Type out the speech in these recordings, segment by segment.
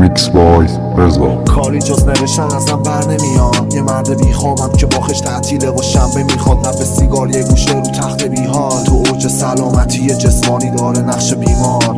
ریمیکس بای رضا. کاری جز نوشتن ازم بر نمیاد، یه مرد بیخوابم که باخش تعطیله و شنبه میخواد نب سیگار یه گوشه رو تخت بیحال، تو اوج سلامتی جسمانی داره نقش بیمار.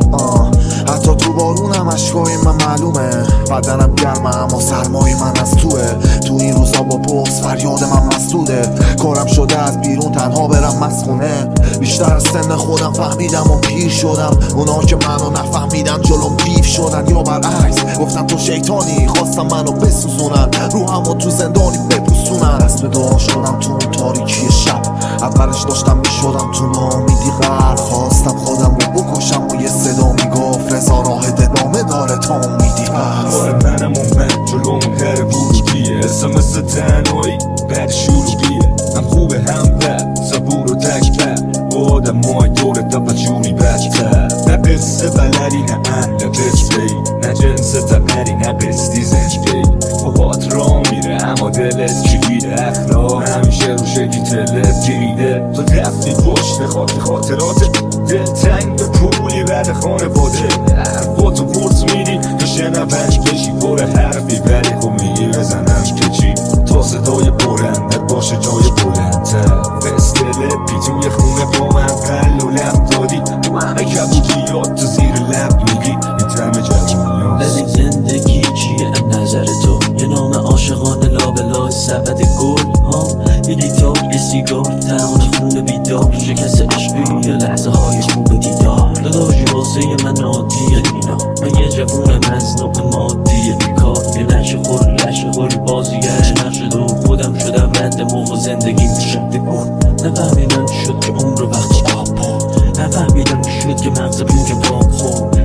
حتی تو بارونم اشکای من معلومه، بدنم گرمه اما سرمای من از توه. تو این روزا با بغض فریاد من مسدوده، کارم شده از بیرون تنها برم مسخونه. بیشتر از سن خودم فهمیدم و پیر شدم، اونا که منو نفهمیدن جلوم بیف شدن، یا برعکس گفتم تو شیطانی خواستم منو بسوزونن، روحمو تو زندانی بپوسونن. اسم دعا شدم تو اون تاریکی شب، اولش داشتم میشدم تو ناامیدی غرق، خواستم خودم رو بکشم و یه صدا میگفت رضا راه ادامه داره تا امیدی هست. منم اومد جلوم هر ورودیه، اسمس تنهایی بعد شروعیه، هم خوبه هم بد، صبور و تکبر با آدم های دورت تا جوری بدتر. نه قصه بلدی نه اهل قصه ای، نه جنس تبری نه قصدی زنجی، باهات را میره اما دلت کلیده، اخلاق همیشه رو شکلی تلت جریده. تو رفتی پشت خاطرات دل تنگ به پولی بعد خانه باده، حرفاتو پرت میدی تو شنونش بشی پر حرفی، ولی خب میگی بزنمش که چی، تا صدای بلندت باشه جای بلندتر. فستله پیتون یه خونه با من قل و لب دادی، تو همه کبودیات تو زیر لب میگی این تم جوونیات. ببین زندگی چیه نظر تو، یه نام عاشقانه لابلای سبد گل ها، یه گیتار یه سیگار تمام خونه بیدار، شکست عشقی یه لحظه های خوب دیدار. داداشی واسه من عادیه اینا، من یه جوون مزنوق مادی بیکار، یه لشه خوری بازیگر نقش دو، خودم شدم رد موقع زندگی میشم بگون. نفهمیدم شد که عمر وقتی آبا، نفهمیدم شد که مغز پوک پاک خون.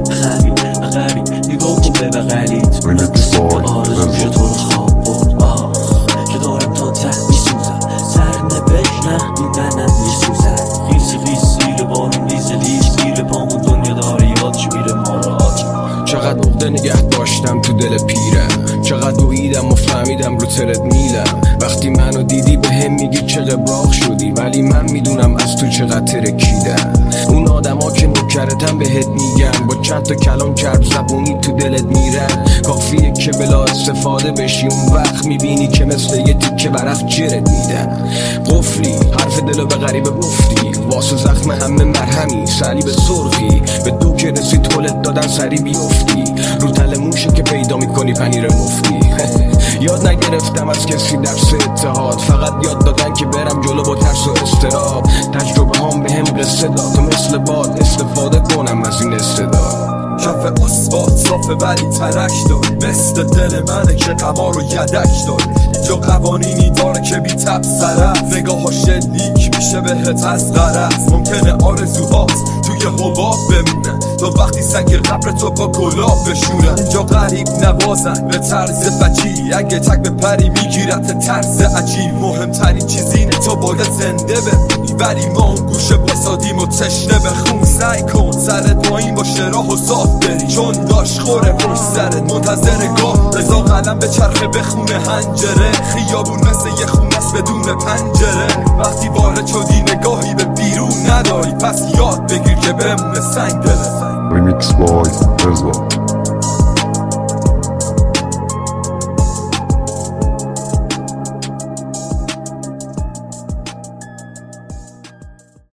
غریب نگاه کن به بغلیت، آرزو شد تو رو خواب برد، که دارم تا ته میسوزم، سر نبش نه دیدنم میسوزم. خیسی بارون لیز گیر پامون، دنیا داره یاد چی میره مارات. چقدر عقده نگه داشتم تو دل پیرم، چقدر دویدم و فهمیدم رو ترد میلم. وقتی منو دیدی به هم میگی چه قبراق شدی، ولی من میدونم از تو چقدر ترکیدم. اون آدم ها که نکرتم بهت میگن، با چند تا کلام چرب زبونی تو دلت میرن. کافیه که بلا استفاده بشی، اون وقت میبینی که مثل یه تیکه برق جرت میدن. قفلی حرف دلو به غریبه گفتی، واسه زخم همه مرهمی صلیب سرخی، به دو که رسید تولد دادن سری بیفتی، رو تل موشه که پیدا میکنی پنیر مفتی. یاد نگرفتم از کسی درس اتحاد، فقط یاد دادن که برم جلو با ترس و استراب. تجربه هم به هم قصه داد، تو مثل باد استفاده کنم از این استعداد. کف اثبات صافه ولی ترک دار، مثل دل منه که قمار و یدک دار. اینجا قوانینی داره که بی تبصره، نگاه ها شلیک میشه بهت از غرض. ممکنه آرزوهات توی حباب بمونه، تا وقتی سنگ قبر تو با گلاب بشونه. اینجا غریب نوازن به طرز بچی، اگه تک به پری میگیرت طرز عجیب. مهمترین چیز اینه تو باید زنده بمونی، ولی ما اون گوشه بسادیم و تشنه بخون. سعی کن سرت پایین باشه راه و صاف بری، چون داشت خوره پشت سرت منتظر گاه. رضا قلم به چرخه بخونه هنجره، خیابون مثل یه خونه است بدون پنجره. وقتی وارد شدی